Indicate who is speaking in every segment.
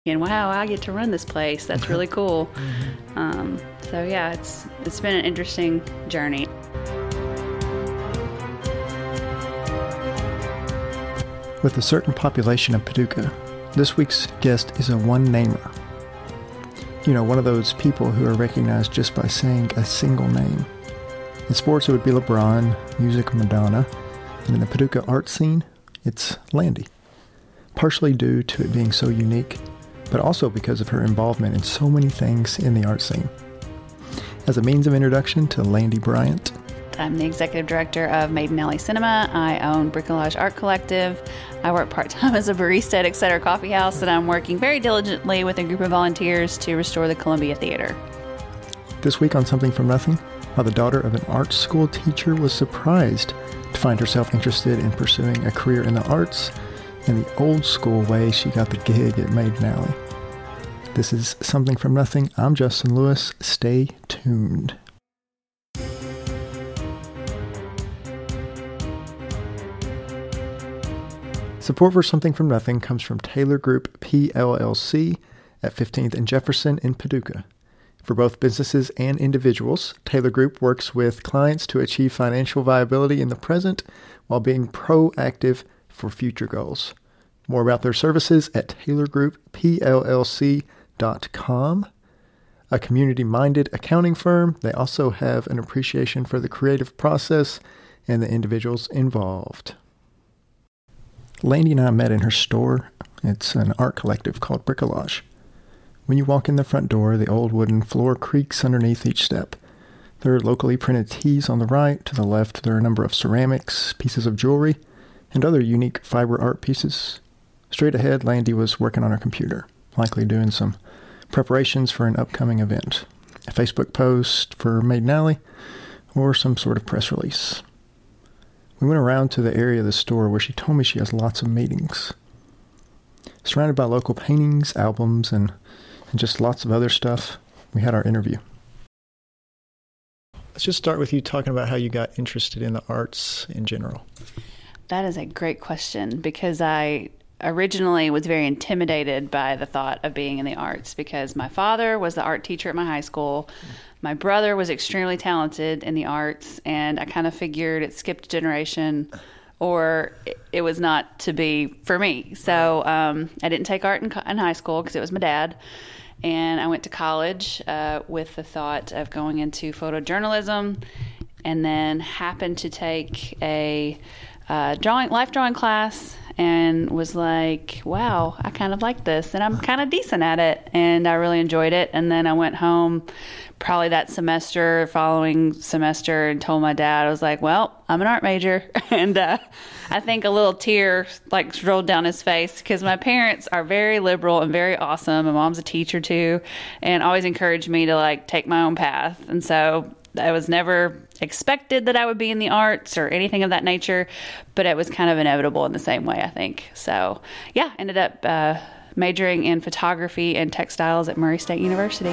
Speaker 1: And wow, I get to run this place. That's really cool. So yeah, it's been an interesting journey.
Speaker 2: With a certain population of Paducah, this week's guest is a one-namer. You know, one of those people who are recognized just by saying a single name. In sports, it would be LeBron, music, Madonna, and in the Paducah art scene, it's Landy. Partially due to it being so unique, but also because of her involvement in so many things in the art scene. As a means of introduction to Landy Bryant,
Speaker 1: I'm the executive director of Maiden Alley Cinema. I own Bricolage Art Collective. I work part-time as a barista at Etc. Coffee House, and I'm working very diligently with a group of volunteers to restore the Columbia Theater.
Speaker 2: This week on Something from Nothing, how the daughter of an art school teacher was surprised to find herself interested in pursuing a career in the arts, and the old school way she got the gig at Maiden Alley. This is Something from Nothing. I'm Justin Lewis. Stay tuned. Support for Something from Nothing comes from Taylor Group PLLC at 15th and Jefferson in Paducah. For both businesses and individuals, Taylor Group works with clients to achieve financial viability in the present while being proactive for future goals. More about their services at taylorgrouppllc.com. A community-minded accounting firm, they also have an appreciation for the creative process and the individuals involved. Landy and I met in her store. It's an art collective called Bricolage. When you walk in the front door, the old wooden floor creaks underneath each step. There are locally printed tees on the right. To the left, there are a number of ceramics, pieces of jewelry, and other unique fiber art pieces. Straight ahead, Landy was working on her computer, likely doing some preparations for an upcoming event, a Facebook post for Maiden Alley, or some sort of press release. We went around to the area of the store where she told me she has lots of meetings. Surrounded by local paintings, albums, and just lots of other stuff, we had our interview. Let's just start with you talking about how you got interested in the arts in general.
Speaker 1: That is a great question, because I originally was very intimidated by the thought of being in the arts, because my father was the art teacher at my high school. My brother was extremely talented in the arts, and I kind of figured it skipped a generation, or it was not to be for me. So I didn't take art in high school because it was my dad, and I went to college with the thought of going into photojournalism, and then happened to take a life drawing class, and was like, wow, I kind of like this, and I'm kind of decent at it, and I really enjoyed it. And then I went home probably that following semester, and told my dad, I was like, well, I'm an art major. And I think a little tear rolled down his face, because my parents are very liberal and very awesome. My mom's a teacher too, and always encouraged me to take my own path. And so I was never expected that I would be in the arts or anything of that nature, but it was kind of inevitable in the same way, I think. So yeah, ended up majoring in photography and textiles at Murray State University.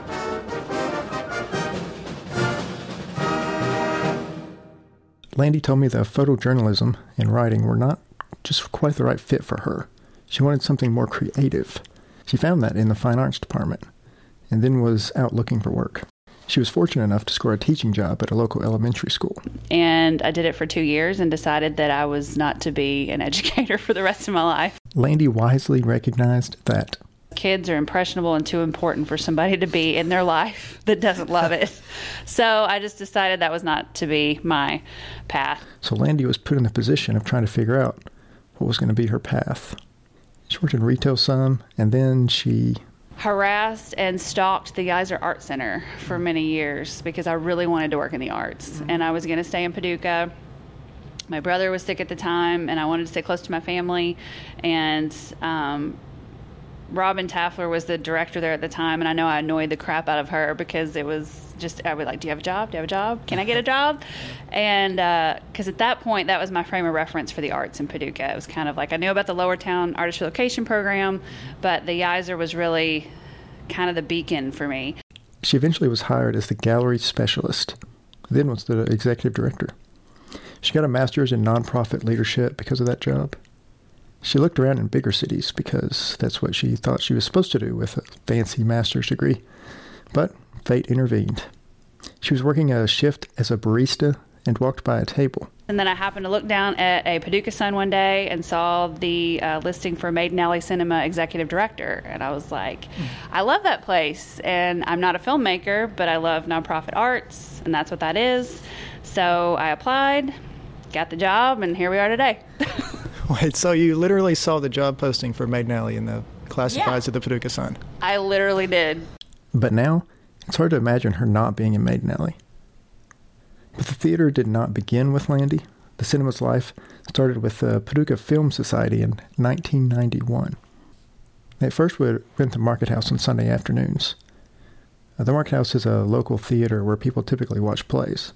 Speaker 2: Landy told me that photojournalism and writing were not just quite the right fit for her. She wanted something more creative. She found that in the fine arts department, and then was out looking for work. She was fortunate enough to score a teaching job at a local elementary school.
Speaker 1: And I did it for 2 years and decided that I was not to be an educator for the rest of my life.
Speaker 2: Landy wisely recognized that
Speaker 1: kids are impressionable and too important for somebody to be in their life that doesn't love it. So I just decided that was not to be my path.
Speaker 2: So Landy was put in the position of trying to figure out what was going to be her path. She worked in retail some, and then she
Speaker 1: harassed and stalked the Geyser Art Center for many years because I really wanted to work in the arts. And I was going to stay in Paducah. My brother was sick at the time, and I wanted to stay close to my family. And Robin Taffler was the director there at the time, and I know I annoyed the crap out of her because it was just, I was like, do you have a job? Do you have a job? Can I get a job? And because at that point, that was my frame of reference for the arts in Paducah. It was kind of like I knew about the Lowertown Artist Relocation Program, but the Geyser was really kind of the beacon for me.
Speaker 2: She eventually was hired as the gallery specialist, then was the executive director. She got a master's in nonprofit leadership because of that job. She looked around in bigger cities because that's what she thought she was supposed to do with a fancy master's degree. But fate intervened. She was working a shift as a barista and walked by a table.
Speaker 1: And then I happened to look down at a Paducah Sun one day and saw the listing for Maiden Alley Cinema Executive Director. And I was like, I love that place. And I'm not a filmmaker, but I love nonprofit arts, and that's what that is. So I applied, got the job, and here we are today.
Speaker 2: Wait, so you literally saw the job posting for Maiden Alley in the classifieds of the Paducah Sun?
Speaker 1: I literally did.
Speaker 2: But now, it's hard to imagine her not being in Maiden Alley. But the theater did not begin with Landy. The cinema's life started with the Paducah Film Society in 1991. They first would rent the Market House on Sunday afternoons. The Market House is a local theater where people typically watch plays.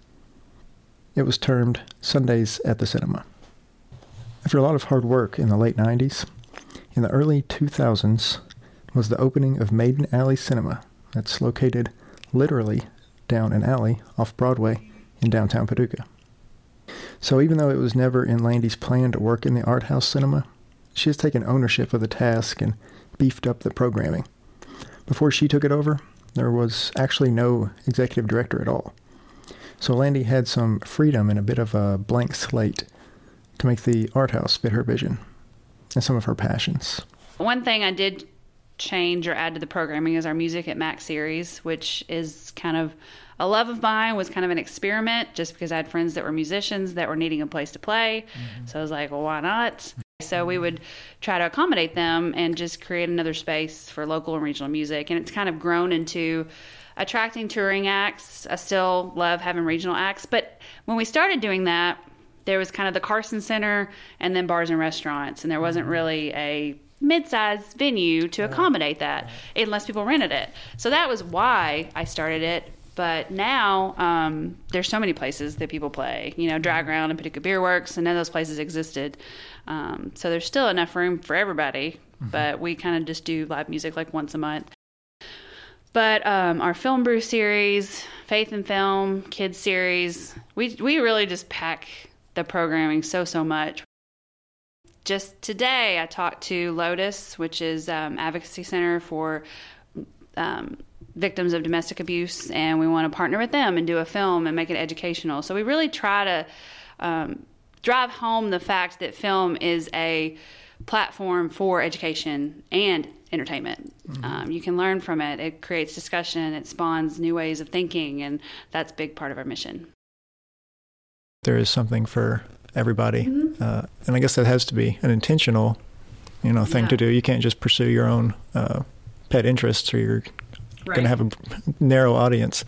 Speaker 2: It was termed Sundays at the Cinema. After a lot of hard work in the late 90s, in the early 2000s was the opening of Maiden Alley Cinema. That's located literally down an alley off Broadway in downtown Paducah. So even though it was never in Landy's plan to work in the art house cinema, she has taken ownership of the task and beefed up the programming. Before she took it over, there was actually no executive director at all. So Landy had some freedom and a bit of a blank slate to make the art house fit her vision and some of her passions.
Speaker 1: One thing I did change or add to the programming is our Music at Max series, which is kind of a love of mine, was kind of an experiment just because I had friends that were musicians that were needing a place to play. So I was like, well, why not? So we would try to accommodate them and just create another space for local and regional music. And it's kind of grown into attracting touring acts. I still love having regional acts. But when we started doing that, there was kind of the Carson Center and then bars and restaurants. And there wasn't really a mid-sized venue to accommodate that unless people rented it. So that was why I started it. But now there's so many places that people play, Drag Ground and Paducah Beer Works, and none of those places existed. So there's still enough room for everybody, but we kind of just do live music like once a month. But our Film Brew series, Faith in Film, Kids series, we really just pack the programming so much. Just today, I talked to Lotus, which is advocacy center for victims of domestic abuse, and we want to partner with them and do a film and make it educational. So we really try to drive home the fact that film is a platform for education and entertainment. You can learn from it. It creates discussion. It spawns new ways of thinking, and that's a big part of our mission.
Speaker 2: There is something for everybody, and I guess that has to be an intentional, thing to do. You can't just pursue your own pet interests, or you're going to have a narrow audience.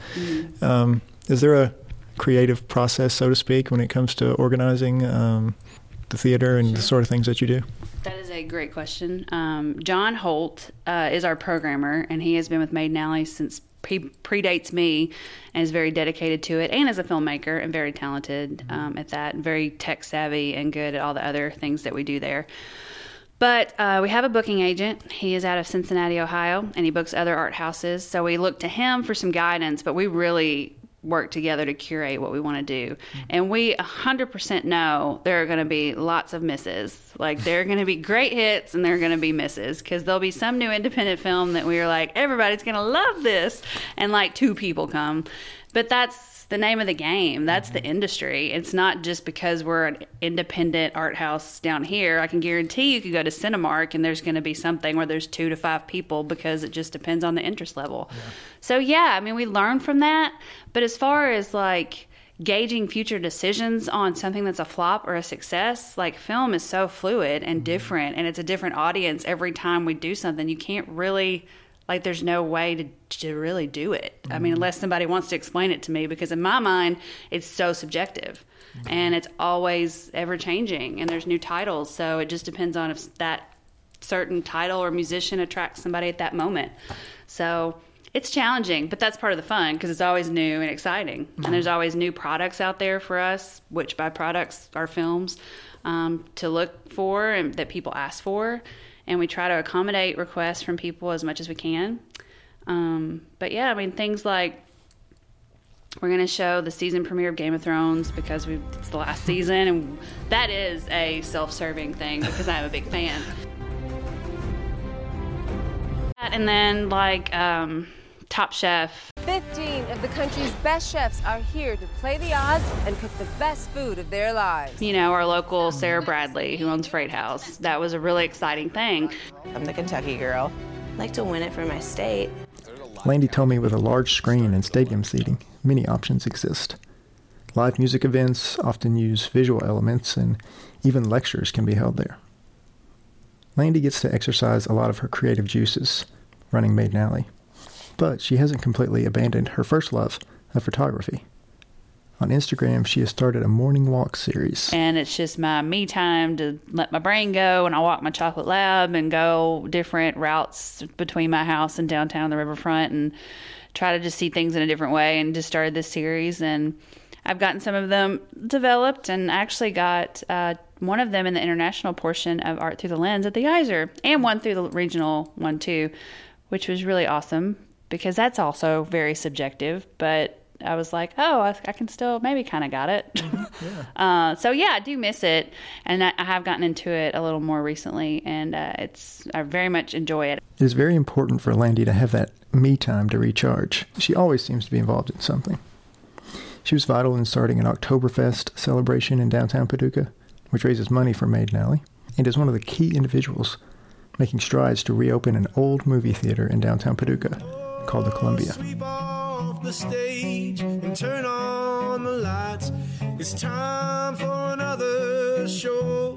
Speaker 2: Is there a creative process, so to speak, when it comes to organizing the theater and the sort of things that you do?
Speaker 1: That is a great question. John Holt is our programmer, and he has been with Maiden Alley since predates me, and is very dedicated to it, and is a filmmaker and very talented at that, and very tech savvy and good at all the other things that we do there. But we have a booking agent. He is out of Cincinnati, Ohio, and he books other art houses. So we look to him for some guidance, but we really work together to curate what we want to do. And we 100% know there are going to be lots of misses. Like, there are going to be great hits and there are going to be misses, because there'll be some new independent film that we are like, everybody's going to love this, and like 2 people come. But that's the name of the game. That's the industry. It's not just because we're an independent art house down here. I can guarantee you could go to Cinemark and there's going to be something where there's 2 to 5 people, because it just depends on the interest level. So we learn from that. But as far as like gauging future decisions on something that's a flop or a success, like, film is so fluid and different, and it's a different audience every time we do something. You can't really, like, there's no way to really do it. I mean, unless somebody wants to explain it to me, because in my mind, it's so subjective and it's always ever changing, and there's new titles. So it just depends on if that certain title or musician attracts somebody at that moment. So it's challenging, but that's part of the fun, because it's always new and exciting. And there's always new products out there for us, which by products are films, to look for and that people ask for. And we try to accommodate requests from people as much as we can. But things like We're going to show the season premiere of Game of Thrones because it's the last season, and that is a self-serving thing because I'm a big fan. And then, like, Top Chef.
Speaker 3: 15 of the country's best chefs are here to play the odds and cook the best food of their lives.
Speaker 1: You know, our local Sarah Bradley, who owns Freight House. That was a really exciting thing.
Speaker 4: I'm the Kentucky girl. I'd like to win it for my state.
Speaker 2: Landy told me with a large screen and stadium seating, many options exist. Live music events often use visual elements, and even lectures can be held there. Landy gets to exercise a lot of her creative juices, running Maiden Alley. But she hasn't completely abandoned her first love of photography. On Instagram, she has started a morning walk series.
Speaker 1: And it's just my me time to let my brain go, and I walk my chocolate lab and go different routes between my house and downtown, the riverfront, and try to just see things in a different way, and just started this series. And I've gotten some of them developed, and actually got one of them in the international portion of Art Through the Lens at the Geyser, and one through the regional one too, which was really awesome because that's also very subjective, but I was like, oh, I can still maybe kind of got it. Yeah. So yeah, I do miss it, and I have gotten into it a little more recently, and I very much enjoy it.
Speaker 2: It is very important for Landy to have that me time to recharge. She always seems to be involved in something. She was vital in starting an Oktoberfest celebration in downtown Paducah, which raises money for Maiden Alley, and is one of the key individuals making strides to reopen an old movie theater in downtown Paducah called the Columbia.
Speaker 5: The stage and turn on the lights. It's time for another show.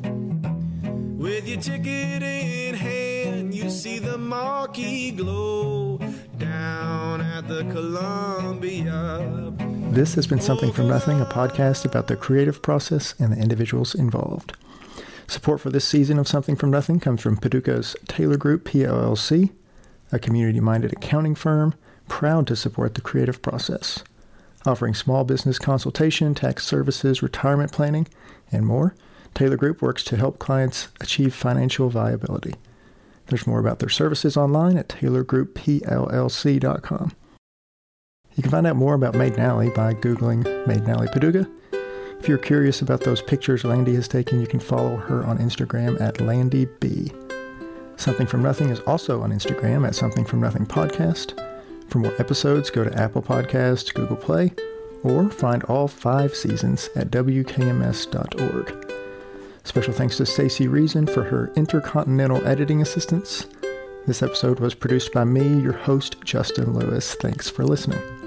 Speaker 5: With your ticket in hand, you see the marquee glow down at the Columbia.
Speaker 2: This has been Something from Nothing, a podcast about the creative process and the individuals involved. Support for this season of Something from Nothing comes from Paducah's Taylor Group PLLC, a community-minded accounting firm proud to support the creative process, offering small business consultation, tax services, retirement planning, and more. Taylor Group works to help clients achieve financial viability. There's more about their services online at taylorgrouppllc.com. You can find out more about Maiden Alley by Googling Maiden Alley Paducah. If you're curious about those pictures Landy has taken, you can follow her on Instagram at LandyB. Something from Nothing is also on Instagram at Something from Nothing Podcast. For more episodes, go to Apple Podcasts, Google Play, or find all 5 seasons at WKMS.org. Special thanks to Stacey Reason for her intercontinental editing assistance. This episode was produced by me, your host, Justin Lewis. Thanks for listening.